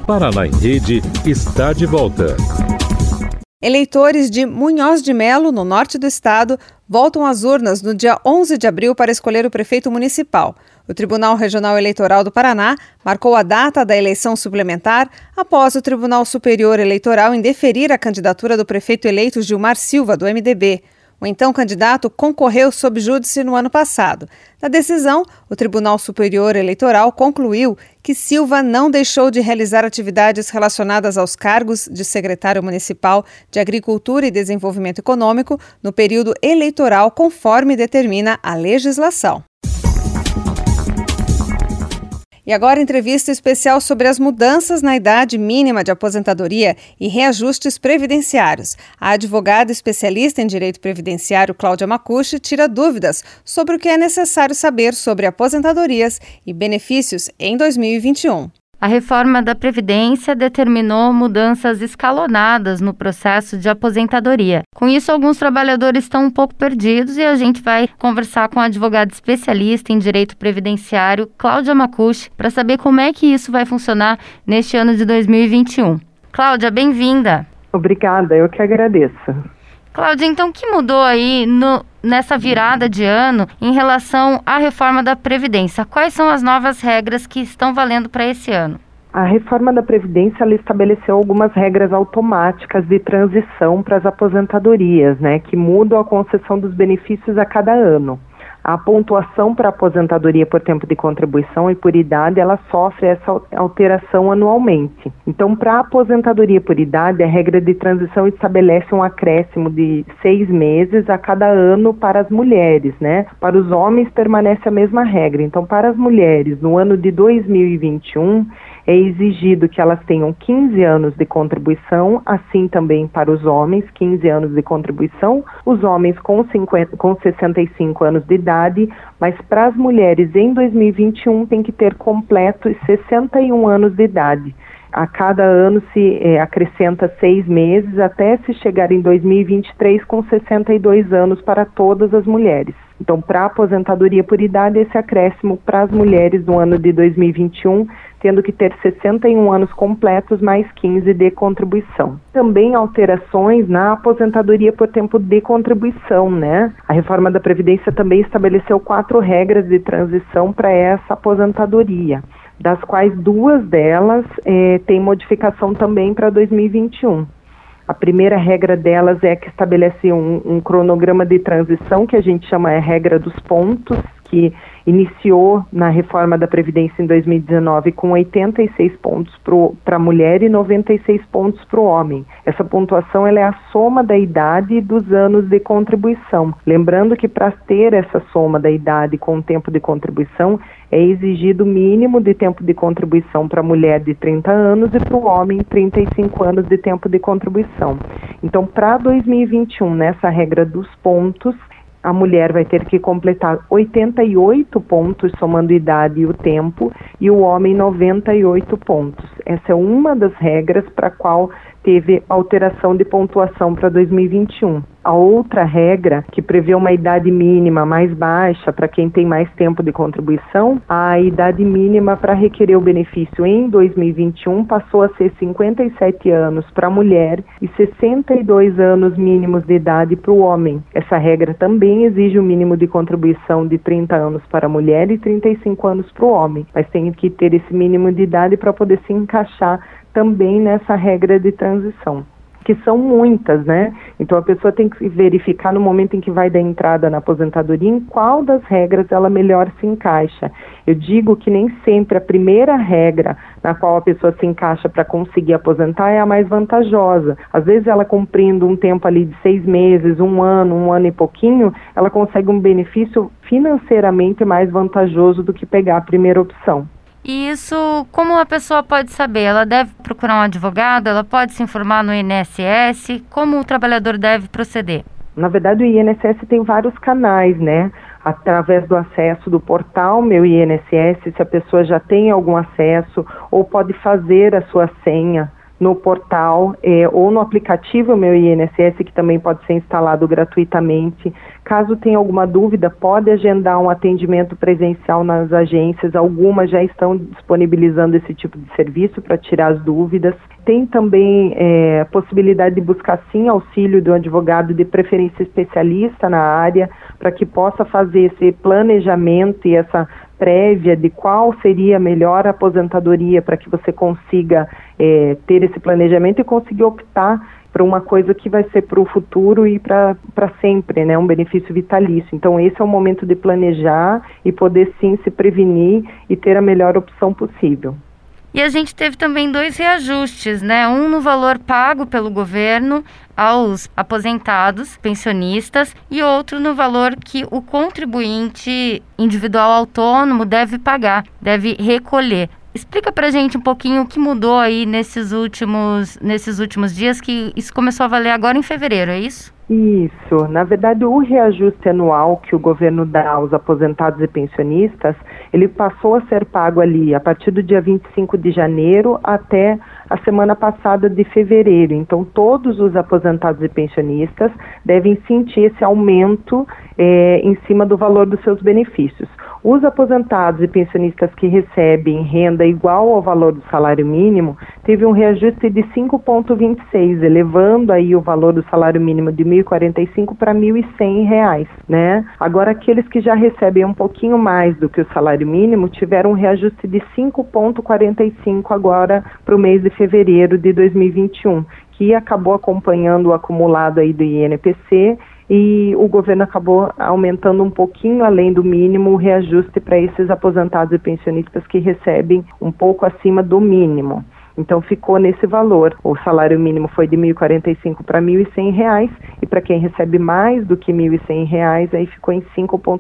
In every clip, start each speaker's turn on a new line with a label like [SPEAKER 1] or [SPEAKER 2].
[SPEAKER 1] Paraná em Rede está de volta.
[SPEAKER 2] Eleitores de Munhoz de Melo, no norte do estado, voltam às urnas no dia 11 de abril para escolher o prefeito municipal. O Tribunal Regional Eleitoral do Paraná marcou a data da eleição suplementar após o Tribunal Superior Eleitoral indeferir a candidatura do prefeito eleito Gilmar Silva, do MDB. O então candidato concorreu sob júdice no ano passado. Na decisão, o Tribunal Superior Eleitoral concluiu que Silva não deixou de realizar atividades relacionadas aos cargos de secretário municipal de Agricultura e Desenvolvimento Econômico no período eleitoral, conforme determina a legislação. E agora, entrevista especial sobre as mudanças na idade mínima de aposentadoria e reajustes previdenciários. A advogada especialista em direito previdenciário, Cláudia Macucci, tira dúvidas sobre o que é necessário saber sobre aposentadorias e benefícios em 2021.
[SPEAKER 3] A reforma da Previdência determinou mudanças escalonadas no processo de aposentadoria. Com isso, alguns trabalhadores estão um pouco perdidos e a gente vai conversar com a advogada especialista em direito previdenciário, Cláudia Macucci, para saber como é que isso vai funcionar neste ano de 2021. Cláudia, bem-vinda.
[SPEAKER 4] Obrigada, eu que agradeço.
[SPEAKER 3] Cláudia, então o que mudou aí nessa virada de ano em relação à reforma da Previdência? Quais são as novas regras que estão valendo para esse ano?
[SPEAKER 4] A reforma da Previdência ela estabeleceu algumas regras automáticas de transição para as aposentadorias, né, que mudam a concessão dos benefícios a cada ano. A pontuação para a aposentadoria por tempo de contribuição e por idade, ela sofre essa alteração anualmente. Então, para a aposentadoria por idade, a regra de transição estabelece um acréscimo de 6 meses a cada ano para as mulheres, né? Para os homens, permanece a mesma regra. Então, para as mulheres, no ano de 2021, é exigido que elas tenham 15 anos de contribuição, assim também para os homens, 15 anos de contribuição, os homens com 65 anos de idade, mas para as mulheres em 2021 tem que ter completos 61 anos de idade. A cada ano se acrescenta 6 meses até se chegar em 2023 com 62 anos para todas as mulheres. Então, para a aposentadoria por idade, esse acréscimo para as mulheres no ano de 2021, tendo que ter 61 anos completos mais 15 de contribuição. Também alterações na aposentadoria por tempo de contribuição, né? A reforma da Previdência também estabeleceu 4 regras de transição para essa aposentadoria, das quais 2 delas têm modificação também para 2021. A primeira regra delas é que estabelece um cronograma de transição, que a gente chama a regra dos pontos, que iniciou na reforma da Previdência em 2019 com 86 pontos para a mulher e 96 pontos para o homem. Essa pontuação ela é a soma da idade e dos anos de contribuição. Lembrando que para ter essa soma da idade com o tempo de contribuição, é exigido o mínimo de tempo de contribuição para a mulher de 30 anos e para o homem 35 anos de tempo de contribuição. Então, para 2021, nessa regra dos pontos, a mulher vai ter que completar 88 pontos, somando idade e o tempo, e o homem 98 pontos. Essa é uma das regras para a qual teve alteração de pontuação para 2021. A outra regra, que prevê uma idade mínima mais baixa para quem tem mais tempo de contribuição, a idade mínima para requerer o benefício em 2021 passou a ser 57 anos para a mulher e 62 anos mínimos de idade para o homem. Essa regra também exige o mínimo de contribuição de 30 anos para a mulher e 35 anos para o homem, mas tem que ter esse mínimo de idade para poder se encaixar também nessa regra de transição, que são muitas, né? Então a pessoa tem que verificar no momento em que vai dar entrada na aposentadoria em qual das regras ela melhor se encaixa. Eu digo que nem sempre a primeira regra na qual a pessoa se encaixa para conseguir aposentar é a mais vantajosa. Às vezes ela cumprindo um tempo ali de 6 meses, um ano e pouquinho, ela consegue um benefício financeiramente mais vantajoso do que pegar a primeira opção.
[SPEAKER 3] E isso, como a pessoa pode saber? Ela deve procurar um advogado? Ela pode se informar no INSS? Como o trabalhador deve proceder?
[SPEAKER 4] Na verdade, o INSS tem vários canais, né? Através do acesso do portal Meu INSS, se a pessoa já tem algum acesso, ou pode fazer a sua senha no portal ou no aplicativo Meu INSS, que também pode ser instalado gratuitamente. Caso tenha alguma dúvida, pode agendar um atendimento presencial nas agências. Algumas já estão disponibilizando esse tipo de serviço para tirar as dúvidas. Tem também possibilidade de buscar sim auxílio do advogado, de preferência especialista na área, para que possa fazer esse planejamento e essa prévia de qual seria a melhor aposentadoria para que você consiga ter esse planejamento e conseguir optar para uma coisa que vai ser para o futuro e para sempre, né? Um benefício vitalício. Então esse é o momento de planejar e poder sim se prevenir e ter a melhor opção possível.
[SPEAKER 3] E a gente teve também 2 reajustes, né? Um no valor pago pelo governo aos aposentados, pensionistas, e outro no valor que o contribuinte individual autônomo deve pagar, deve recolher. Explica pra gente um pouquinho o que mudou aí nesses últimos dias, que isso começou a valer agora em fevereiro, é isso?
[SPEAKER 4] Isso. Na verdade, o reajuste anual que o governo dá aos aposentados e pensionistas, ele passou a ser pago ali a partir do dia 25 de janeiro até a semana passada de fevereiro. Então, todos os aposentados e pensionistas devem sentir esse aumento em cima do valor dos seus benefícios. Os aposentados e pensionistas que recebem renda igual ao valor do salário mínimo, teve um reajuste de 5,26, elevando aí o valor do salário mínimo de R$ 1.045 para R$ 1.100, né? Agora, aqueles que já recebem um pouquinho mais do que o salário mínimo, tiveram um reajuste de 5,45 agora para o mês de fevereiro de 2021, que acabou acompanhando o acumulado aí do INPC, e o governo acabou aumentando um pouquinho além do mínimo o reajuste para esses aposentados e pensionistas que recebem um pouco acima do mínimo. Então ficou nesse valor. O salário mínimo foi de R$ 1.045 para R$ 1.100, e para quem recebe mais do que R$ 1.100, aí ficou em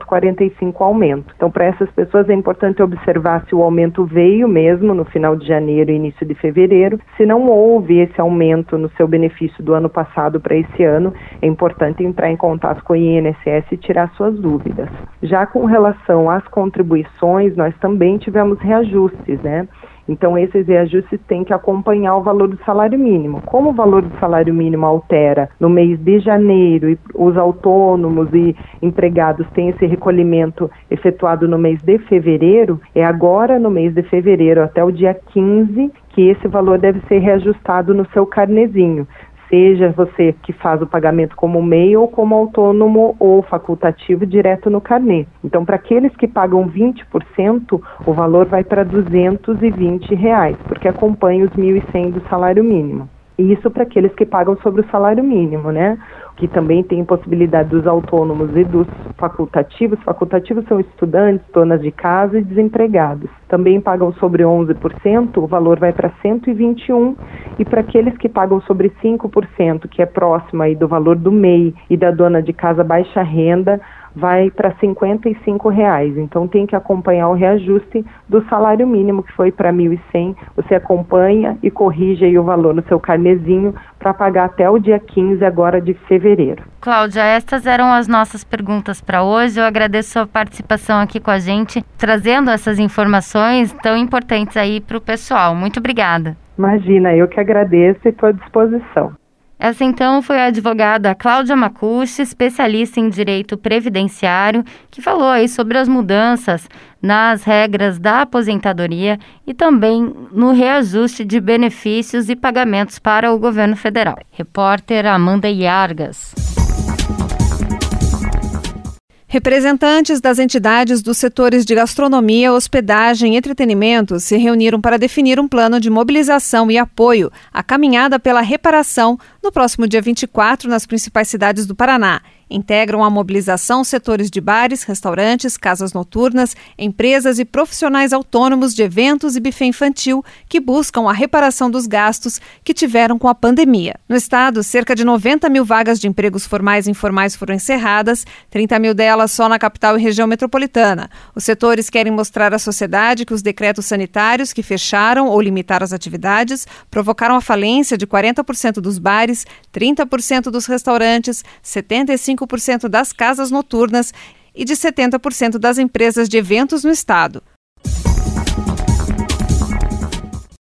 [SPEAKER 4] 5,45 aumento. Então, para essas pessoas é importante observar se o aumento veio mesmo no final de janeiro e início de fevereiro. Se não houve esse aumento no seu benefício do ano passado para esse ano, é importante entrar em contato com o INSS e tirar suas dúvidas. Já com relação às contribuições, nós também tivemos reajustes, né? Então, esses reajustes têm que acompanhar o valor do salário mínimo. Como o valor do salário mínimo altera no mês de janeiro e os autônomos e empregados têm esse recolhimento efetuado no mês de fevereiro, é agora no mês de fevereiro até o dia 15 que esse valor deve ser reajustado no seu carnezinho. Seja você que faz o pagamento como MEI ou como autônomo ou facultativo direto no carnê. Então, para aqueles que pagam 20%, o valor vai para R$ 220, porque acompanha os 1.100 do salário mínimo. E isso para aqueles que pagam sobre o salário mínimo, né? Que também tem possibilidade dos autônomos e dos facultativos. Facultativos são estudantes, donas de casa e desempregados. Também pagam sobre 11%, o valor vai para 121. E para aqueles que pagam sobre 5%, que é próximo aí do valor do MEI e da dona de casa baixa renda, vai para R$ 55. Então tem que acompanhar o reajuste do salário mínimo, que foi para 1.100. Você acompanha e corrige aí o valor no seu carnezinho para pagar até o dia 15 agora de fevereiro.
[SPEAKER 3] Cláudia, estas eram as nossas perguntas para hoje. Eu agradeço a participação aqui com a gente, trazendo essas informações tão importantes aí para o pessoal. Muito obrigada.
[SPEAKER 4] Imagina, eu que agradeço e estou à disposição.
[SPEAKER 3] Essa, então, foi a advogada Cláudia Macucci, especialista em direito previdenciário, que falou aí sobre as mudanças nas regras da aposentadoria e também no reajuste de benefícios e pagamentos para o governo federal. Repórter Amanda Iargas.
[SPEAKER 2] Representantes das entidades dos setores de gastronomia, hospedagem e entretenimento se reuniram para definir um plano de mobilização e apoio à caminhada pela reparação no próximo dia 24 nas principais cidades do Paraná. Integram a mobilização setores de bares, restaurantes, casas noturnas, empresas e profissionais autônomos de eventos e buffet infantil que buscam a reparação dos gastos que tiveram com a pandemia. No estado, cerca de 90 mil vagas de empregos formais e informais foram encerradas, 30 mil delas só na capital e região metropolitana. Os setores querem mostrar à sociedade que os decretos sanitários que fecharam ou limitaram as atividades provocaram a falência de 40% dos bares, 30% dos restaurantes, 75% das casas noturnas e de 70% das empresas de eventos no estado.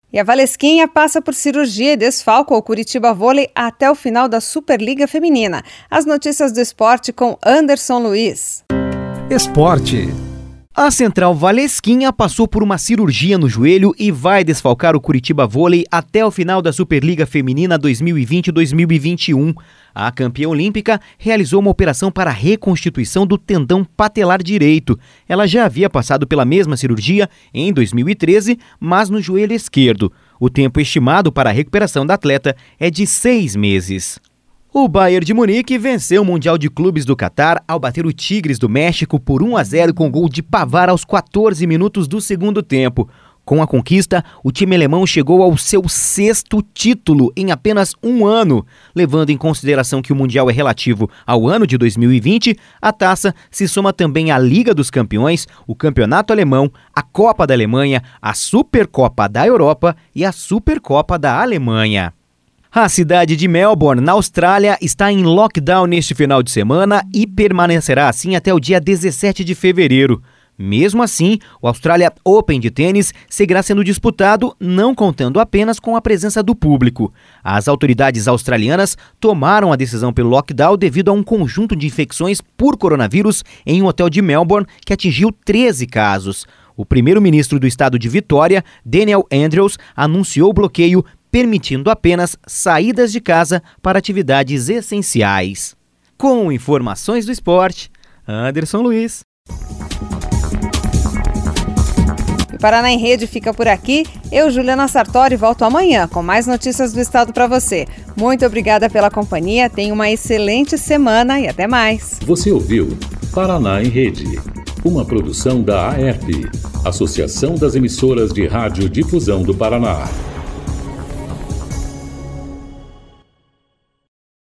[SPEAKER 2] E a Valesquinha passa por cirurgia e desfalca o Curitiba Vôlei até o final da Superliga Feminina. As notícias do esporte com Anderson Luiz.
[SPEAKER 5] Esporte. A central Valesquinha passou por uma cirurgia no joelho e vai desfalcar o Curitiba Vôlei até o final da Superliga Feminina 2020-2021. A campeã olímpica realizou uma operação para a reconstituição do tendão patelar direito. Ela já havia passado pela mesma cirurgia em 2013, mas no joelho esquerdo. O tempo estimado para a recuperação da atleta é de 6 meses. O Bayern de Munique venceu o Mundial de Clubes do Catar ao bater o Tigres do México por 1-0 com gol de Pavard aos 14 minutos do segundo tempo. Com a conquista, o time alemão chegou ao seu 6º título em apenas um ano. Levando em consideração que o Mundial é relativo ao ano de 2020, a taça se soma também à Liga dos Campeões, o Campeonato Alemão, a Copa da Alemanha, a Supercopa da Europa e a Supercopa da Alemanha. A cidade de Melbourne, na Austrália, está em lockdown neste final de semana e permanecerá assim até o dia 17 de fevereiro. Mesmo assim, o Australia Open de tênis seguirá sendo disputado, não contando apenas com a presença do público. As autoridades australianas tomaram a decisão pelo lockdown devido a um conjunto de infecções por coronavírus em um hotel de Melbourne que atingiu 13 casos. O primeiro-ministro do estado de Vitória, Daniel Andrews, anunciou o bloqueio, permitindo apenas saídas de casa para atividades essenciais. Com informações do esporte, Anderson Luiz.
[SPEAKER 2] O Paraná em Rede fica por aqui. Eu, Juliana Sartori, volto amanhã com mais notícias do estado para você. Muito obrigada pela companhia, tenha uma excelente semana e até mais.
[SPEAKER 1] Você ouviu Paraná em Rede, uma produção da AERP, Associação das Emissoras de Rádio Difusão do Paraná.